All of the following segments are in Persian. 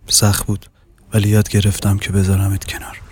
سخت بود ولی یاد گرفتم که بذارمت کنار.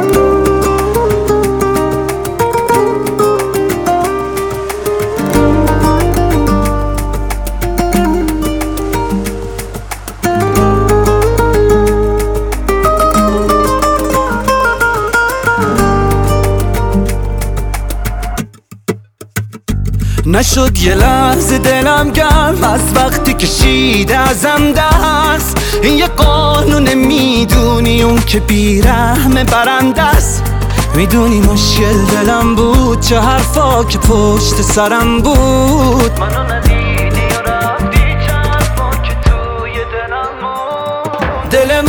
نشد یه لحظه دلم گرم از وقتی کشیده ازم دست. این یه قانون میدونی اون که بیرحم برنده است. میدونی مشکل دلم بود چه حرفا که پشت سرم بود. منو ندیدی و رفتی چه حرفا که توی دلم بود. دل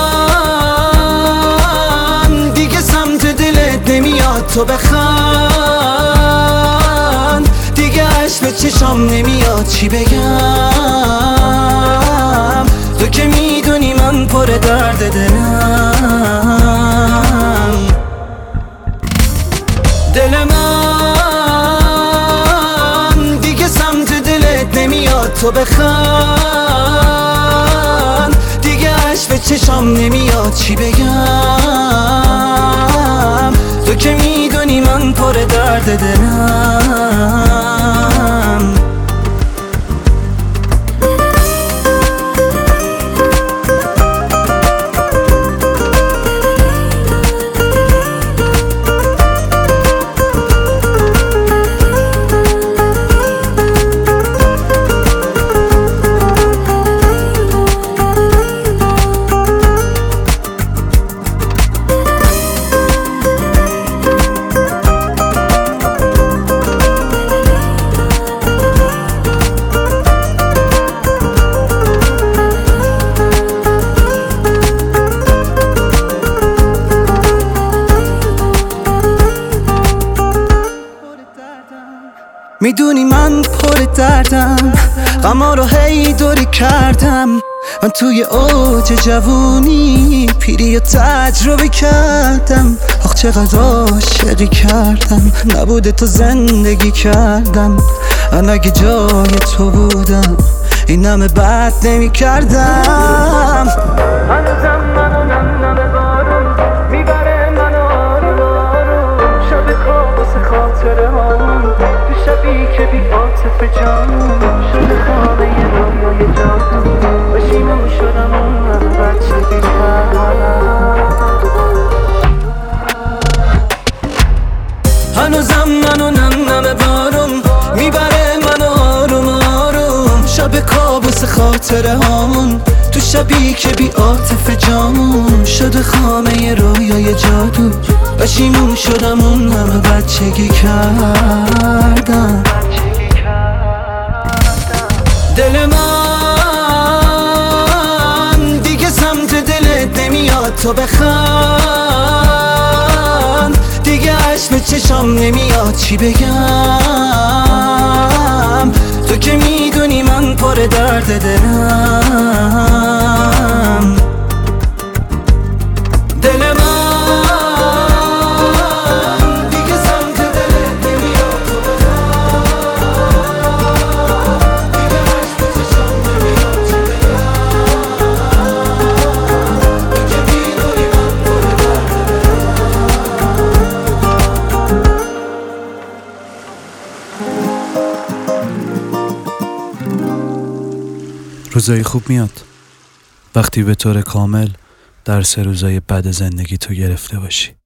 من دیگه سمت دلت نمیاد تو بخند. به چشام نمیاد چی بگم. تو که میدونی من پر درد دلم. دل من دیگه سمت دلت نمیاد تو بخند. دیگه عشق به چشام نمیاد چی بگم. تو که میدونی من پر درد دلم. میدونی من پر دردم، غما رو هی دوری کردم. من توی اوج جوونی پیری رو تجربه کردم. آخ چقدر عاشقی کردم، نبوده تو زندگی کردم. من اگه جای تو بودم این همه بد نمی کردم. هنوزم منو نم بارون میبره منو آروم آروم. شب کابوس خاطره هامون تو شبی که بی عاطف جانون. شده خانه یه رویای جادو بشیمون شدم اون بچه هنوزم منو نم بارون میبره منو آروم آروم. شب کابوس خاطره هامون تو شبی که بی عاطف جامون. شده خامه ی رویای جادو بشیمون شدم اون همه بچگی کردم. دل من دیگه سمت دلت نمیاد تو بخند. دیگه عشق به چشام نمیاد چی بگم. تو که میدونی من پر درد دلم. دل من دیگه سمت دلت نمیاد تو بخند. دیگه عشق به چشام نمیاد چی بگم. تو که میدونی من پر درد روزای خوب میاد وقتی به طور کامل درس روزای بد زندگی تو گرفته باشی.